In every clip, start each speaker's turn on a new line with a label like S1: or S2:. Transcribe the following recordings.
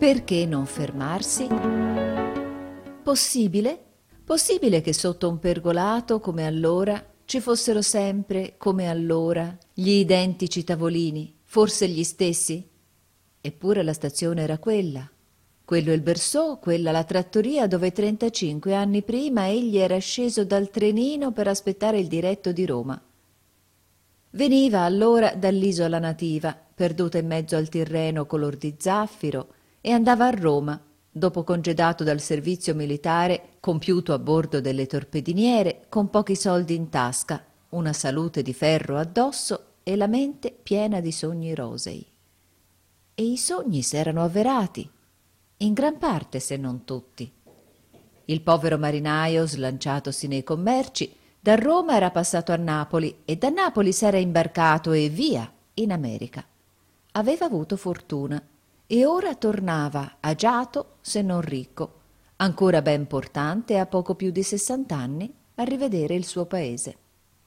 S1: Perché non fermarsi? Possibile? Possibile che sotto un pergolato come allora ci fossero sempre, come allora, gli identici tavolini, forse gli stessi? Eppure la stazione era quella. Quello il Berceau, quella la trattoria dove 35 anni prima egli era sceso dal trenino per aspettare il diretto di Roma. Veniva allora dall'isola nativa, perduta in mezzo al Tirreno color di zaffiro, e andava a Roma, dopo congedato dal servizio militare, compiuto a bordo delle torpediniere, con pochi soldi in tasca, una salute di ferro addosso e la mente piena di sogni rosei. E i sogni s'erano avverati, in gran parte se non tutti. Il povero marinaio, slanciatosi nei commerci, da Roma era passato a Napoli e da Napoli s'era imbarcato e via in America. Aveva avuto fortuna e ora tornava agiato se non ricco, ancora ben portante e a poco più di 60 anni, a rivedere il suo paese.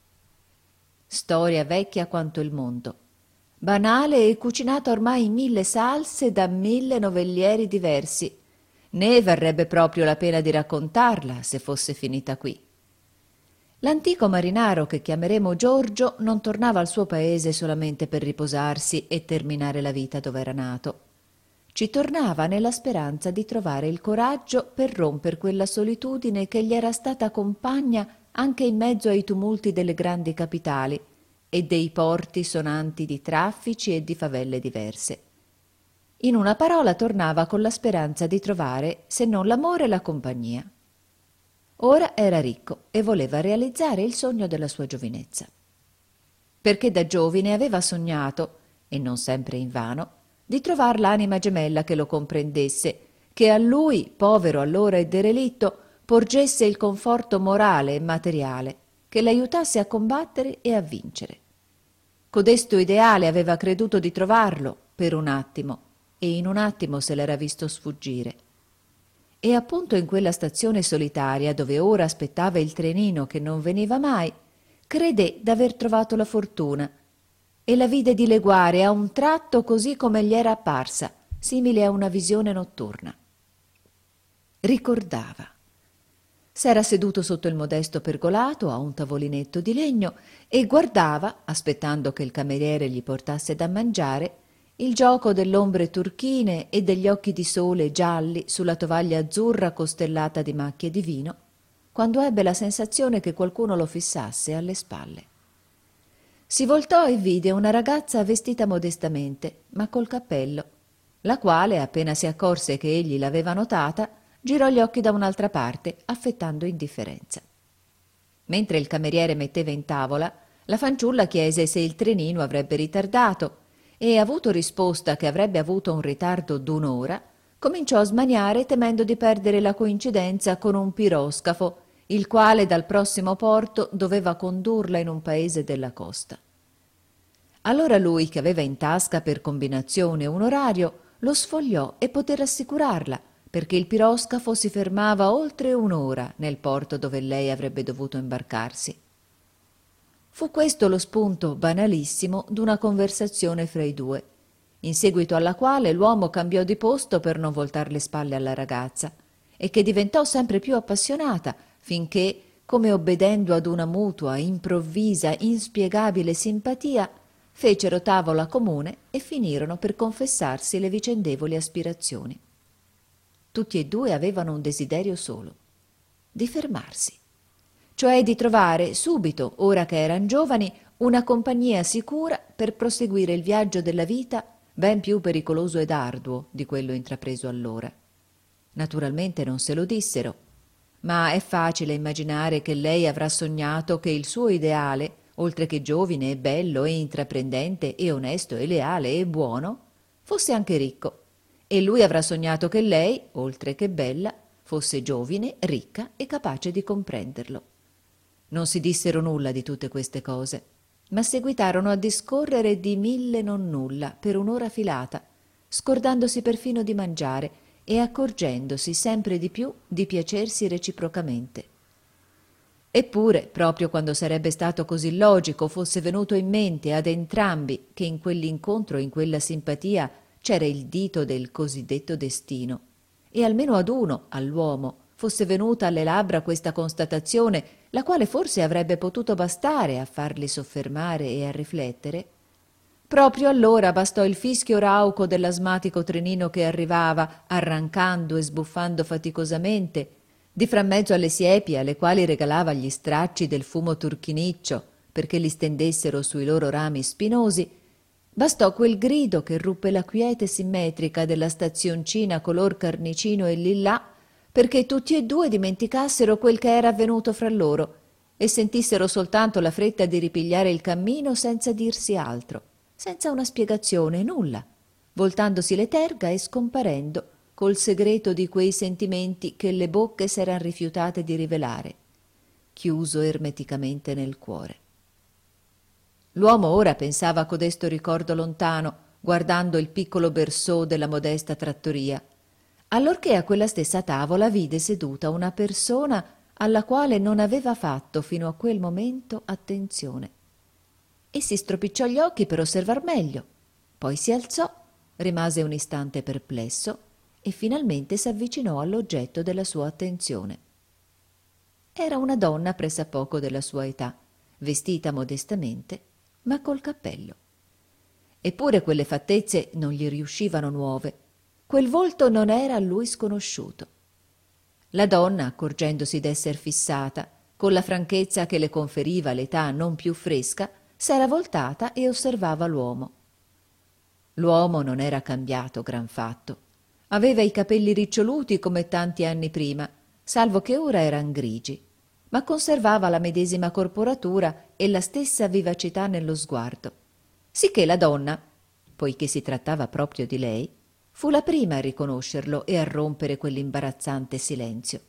S1: Storia vecchia quanto il mondo, banale e cucinata ormai in 1000 salse da 1000 novellieri diversi. Né varrebbe proprio la pena di raccontarla se fosse finita qui. L'antico marinaro che chiameremo Giorgio non tornava al suo paese solamente per riposarsi e terminare la vita dove era nato. Ci tornava nella speranza di trovare il coraggio per romper quella solitudine che gli era stata compagna anche in mezzo ai tumulti delle grandi capitali e dei porti sonanti di traffici e di favelle diverse. In una parola tornava con la speranza di trovare, se non l'amore, la compagnia. Ora era ricco e voleva realizzare il sogno della sua giovinezza. Perché da giovine aveva sognato, e non sempre invano, di trovar l'anima gemella che lo comprendesse, che a lui, povero allora e derelitto, porgesse il conforto morale e materiale, che l'aiutasse a combattere e a vincere. Codesto ideale aveva creduto di trovarlo per un attimo, e in un attimo se l'era visto sfuggire. E appunto in quella stazione solitaria dove ora aspettava il trenino che non veniva mai, credé d'aver trovato la fortuna e la vide dileguare a un tratto così come gli era apparsa, simile a una visione notturna. Ricordava. S'era seduto sotto il modesto pergolato a un tavolinetto di legno e guardava, aspettando che il cameriere gli portasse da mangiare, il gioco dell'ombre turchine e degli occhi di sole gialli sulla tovaglia azzurra costellata di macchie di vino, quando ebbe la sensazione che qualcuno lo fissasse alle spalle. Si voltò e vide una ragazza vestita modestamente, ma col cappello, la quale, appena si accorse che egli l'aveva notata, girò gli occhi da un'altra parte, affettando indifferenza. Mentre il cameriere metteva in tavola, la fanciulla chiese se il trenino avrebbe ritardato e, avuto risposta che avrebbe avuto un ritardo d'1 ora, cominciò a smaniare temendo di perdere la coincidenza con un piroscafo, il quale dal prossimo porto doveva condurla in un paese della costa. Allora lui, che aveva in tasca per combinazione un orario, lo sfogliò e poté rassicurarla, perché il piroscafo si fermava oltre 1 ora nel porto dove lei avrebbe dovuto imbarcarsi. Fu questo lo spunto banalissimo d'una conversazione fra i due, in seguito alla quale l'uomo cambiò di posto per non voltar le spalle alla ragazza, e che diventò sempre più appassionata, finché, come obbedendo ad una mutua, improvvisa, inspiegabile simpatia, fecero tavola comune e finirono per confessarsi le vicendevoli aspirazioni. Tutti e due avevano un desiderio solo, di fermarsi, cioè di trovare subito, ora che eran giovani, una compagnia sicura per proseguire il viaggio della vita ben più pericoloso ed arduo di quello intrapreso allora. Naturalmente non se lo dissero, ma è facile immaginare che lei avrà sognato che il suo ideale, oltre che giovine e bello e intraprendente e onesto e leale e buono, fosse anche ricco, e lui avrà sognato che lei, oltre che bella, fosse giovine, ricca e capace di comprenderlo. Non si dissero nulla di tutte queste cose, ma seguitarono a discorrere di 1000 nonnulla per 1 ora filata, scordandosi perfino di mangiare e accorgendosi sempre di più di piacersi reciprocamente. Eppure, proprio quando sarebbe stato così logico, fosse venuto in mente ad entrambi che in quell'incontro, in quella simpatia, c'era il dito del cosiddetto destino, e almeno ad uno, all'uomo, fosse venuta alle labbra questa constatazione, la quale forse avrebbe potuto bastare a farli soffermare e a riflettere, proprio allora bastò il fischio rauco dell'asmatico trenino che arrivava, arrancando e sbuffando faticosamente, di frammezzo alle siepi alle quali regalava gli stracci del fumo turchiniccio perché li stendessero sui loro rami spinosi. Bastò quel grido che ruppe la quiete simmetrica della stazioncina color carnicino e lillà perché tutti e due dimenticassero quel che era avvenuto fra loro e sentissero soltanto la fretta di ripigliare il cammino senza dirsi altro, senza una spiegazione, nulla, voltandosi le terga e scomparendo col segreto di quei sentimenti che le bocche s'eran rifiutate di rivelare, chiuso ermeticamente nel cuore. L'uomo ora pensava a codesto ricordo lontano, guardando il piccolo berceau della modesta trattoria, allorché a quella stessa tavola vide seduta una persona alla quale non aveva fatto fino a quel momento attenzione. E si stropicciò gli occhi per osservar meglio, poi si alzò, rimase un istante perplesso e finalmente s'avvicinò all'oggetto della sua attenzione. Era una donna pressappoco della sua età, vestita modestamente, ma col cappello. Eppure quelle fattezze non gli riuscivano nuove, quel volto non era a lui sconosciuto. La donna, accorgendosi d'esser fissata, con la franchezza che le conferiva l'età non più fresca, s'era voltata e osservava l'uomo. L'uomo non era cambiato gran fatto. Aveva i capelli riccioluti come tanti anni prima, salvo che ora eran grigi, ma conservava la medesima corporatura e la stessa vivacità nello sguardo, sicché la donna, poiché si trattava proprio di lei, fu la prima a riconoscerlo e a rompere quell'imbarazzante silenzio.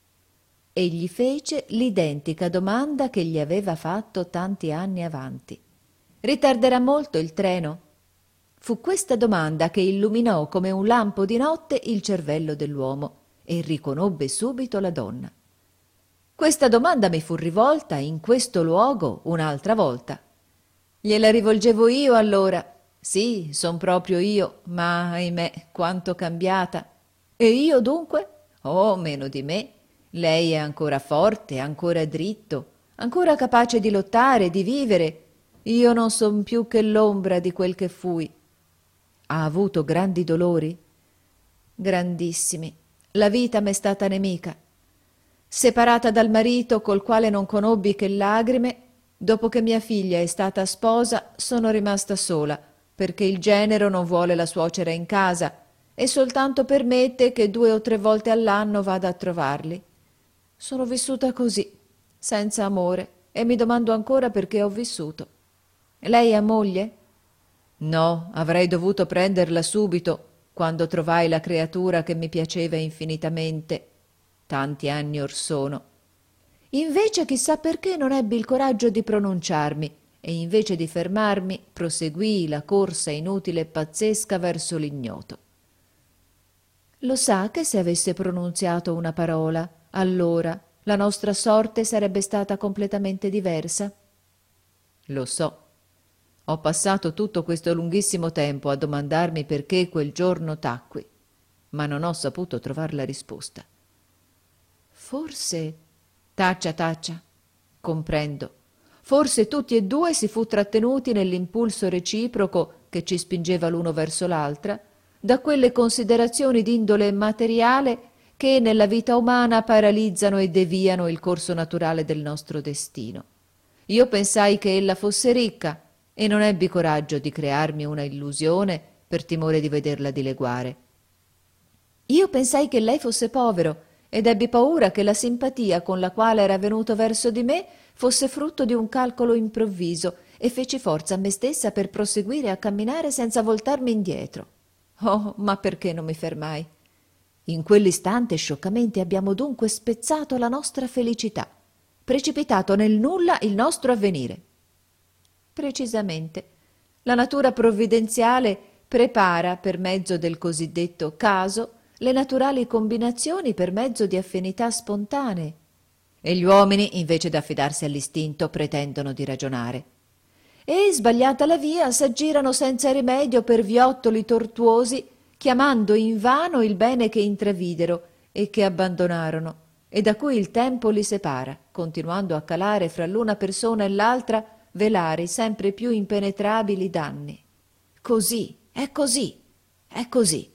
S1: Egli fece l'identica domanda che gli aveva fatto tanti anni avanti. «Ritarderà molto il treno?» Fu questa domanda che illuminò come un lampo di notte il cervello dell'uomo e riconobbe subito la donna. Questa domanda mi fu rivolta in questo luogo un'altra volta. Gliela rivolgevo io allora. Sì, son proprio io, ma ahimè, quanto cambiata. E io dunque? Oh, meno di me. Lei è ancora forte, ancora dritto, ancora capace di lottare, di vivere. Io non son più che l'ombra di quel che fui. Ha avuto grandi dolori? Grandissimi. La vita m'è stata nemica. Separata dal marito col quale non conobbi che lagrime, dopo che mia figlia è stata sposa, sono rimasta sola, perché il genero non vuole la suocera in casa e soltanto permette che 2 o 3 volte all'anno vada a trovarli. Sono vissuta così, senza amore, e mi domando ancora perché ho vissuto. Lei ha moglie? No, avrei dovuto prenderla subito, quando trovai la creatura che mi piaceva infinitamente, tanti anni or sono. Invece chissà perché non ebbi il coraggio di pronunciarmi e invece di fermarmi proseguii la corsa inutile e pazzesca verso l'ignoto. Lo sa che se avesse pronunziato una parola, allora la nostra sorte sarebbe stata completamente diversa? Lo so. Ho passato tutto questo lunghissimo tempo a domandarmi perché quel giorno tacqui, ma non ho saputo trovar la risposta. Forse... Taccia, comprendo. Forse tutti e due si fu trattenuti nell'impulso reciproco che ci spingeva l'uno verso l'altra, da quelle considerazioni d'indole materiale che nella vita umana paralizzano e deviano il corso naturale del nostro destino. Io pensai che ella fosse ricca e non ebbi coraggio di crearmi una illusione per timore di vederla dileguare. Io pensai che lei fosse povero ed ebbi paura che la simpatia con la quale era venuto verso di me fosse frutto di un calcolo improvviso e feci forza a me stessa per proseguire a camminare senza voltarmi indietro. Oh, ma perché non mi fermai? In quell'istante scioccamente abbiamo dunque spezzato la nostra felicità, precipitato nel nulla il nostro avvenire. Precisamente, la natura provvidenziale prepara per mezzo del cosiddetto caso le naturali combinazioni per mezzo di affinità spontanee, e gli uomini, invece d'affidarsi all'istinto, pretendono di ragionare. e, sbagliata la via, s'aggirano senza rimedio per viottoli tortuosi, chiamando invano il bene che intravidero e che abbandonarono, e da cui il tempo li separa, continuando a calare fra l'una persona e l'altra velari sempre più impenetrabili danni. Così, è così, è così.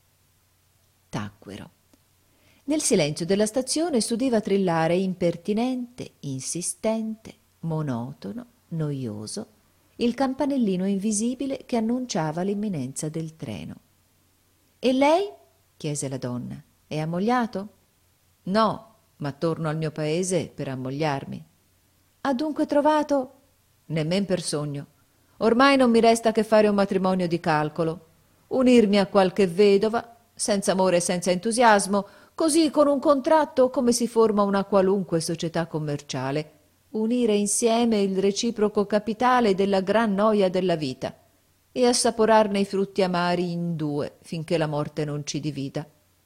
S1: Tacquero. Nel silenzio della stazione s'udiva trillare impertinente, insistente, monotono, noioso, il campanellino invisibile che annunciava l'imminenza del treno. «E lei?» chiese la donna. «È ammogliato?» «No, ma torno al mio paese per ammogliarmi». «Ha dunque trovato?» «Nemmen per sogno. Ormai non mi resta che fare un matrimonio di calcolo, unirmi a qualche vedova, senza amore e senza entusiasmo, così con un contratto come si forma una qualunque società commerciale, unire insieme il reciproco capitale della gran noia della vita e assaporarne i frutti amari in due finché la morte non ci divida.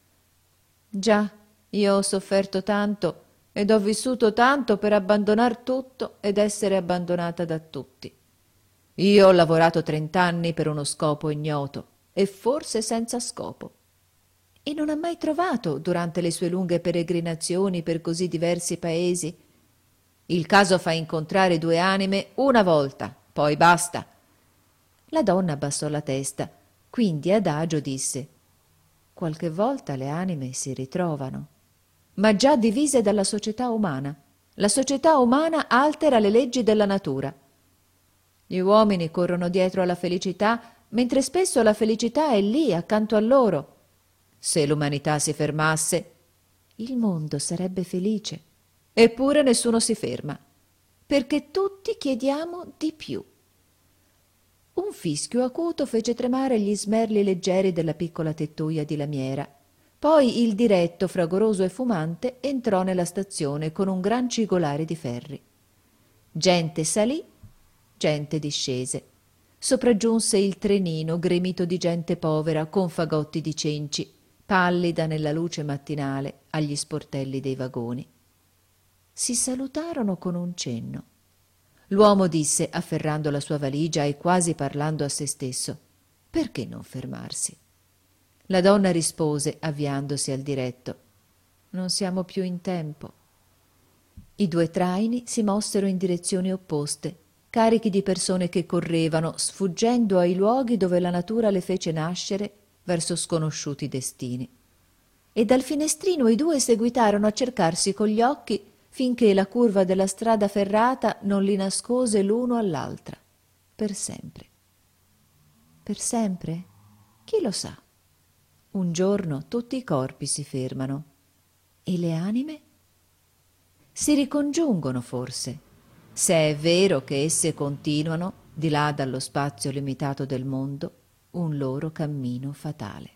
S1: Già, io ho sofferto tanto ed ho vissuto tanto per abbandonar tutto ed essere abbandonata da tutti. Io ho lavorato 30 anni per uno scopo ignoto e forse senza scopo. E non ha mai trovato, durante le sue lunghe peregrinazioni per così diversi paesi. Il caso fa incontrare due anime una volta, poi basta. La donna abbassò la testa, quindi adagio disse: qualche volta le anime si ritrovano, ma già divise dalla società umana. La società umana altera le leggi della natura. Gli uomini corrono dietro alla felicità, mentre spesso la felicità è lì, accanto a loro. Se l'umanità si fermasse, il mondo sarebbe felice. Eppure nessuno si ferma, perché tutti chiediamo di più. Un fischio acuto fece tremare gli smerli leggeri della piccola tettoia di lamiera. Poi il diretto, fragoroso e fumante, entrò nella stazione con un gran cigolare di ferri. Gente salì, gente discese. Sopraggiunse il trenino gremito di gente povera con fagotti di cenci, pallida nella luce mattinale agli sportelli dei vagoni. Si salutarono con un cenno. L'uomo disse, afferrando la sua valigia e quasi parlando a se stesso: «Perché non fermarsi?» La donna rispose, avviandosi al diretto: «Non siamo più in tempo». I due traini si mossero in direzioni opposte, carichi di persone che correvano, sfuggendo ai luoghi dove la natura le fece nascere, verso sconosciuti destini. E dal finestrino i due seguitarono a cercarsi con gli occhi finché la curva della strada ferrata non li nascose l'uno all'altra, per sempre. Per sempre? Chi lo sa? Un giorno tutti i corpi si fermano. E le anime? Si ricongiungono forse, se è vero che esse continuano, di là dallo spazio limitato del mondo, un loro cammino fatale.